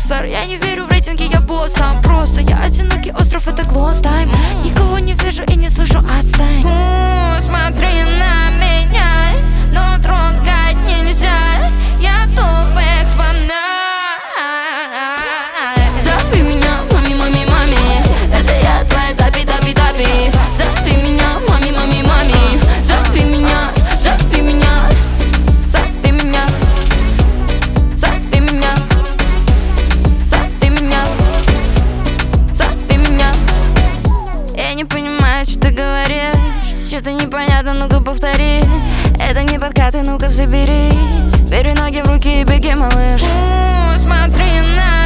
рок-стар. Я не верю в рейтинги, я босс там. Просто я одинокий остров, это close time. Никого не вижу и не слышу, отстань. Смотри на меня, но трогать нельзя. Я топ экспонат. Зови меня, мами, мами, мами. Это я твоя тапи, тапи, тапи. Зови меня, мами, мами, мами. Зови меня, зови меня. Зови меня. Зови меня. Зови меня. Зови меня. Я не понимаю, что ты говоришь. Что-то непонятно, ну-ка повтори. Это не подкаты, ну-ка соберись. Бери ноги в руки и беги, малыш. Смотри на